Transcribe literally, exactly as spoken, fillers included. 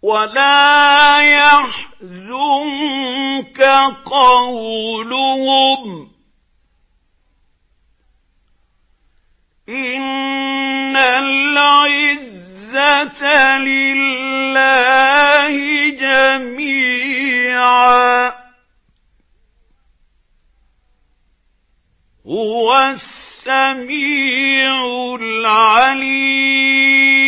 ولا يحزنك قولهم إن العزة لله جميعا هو السميع العليم.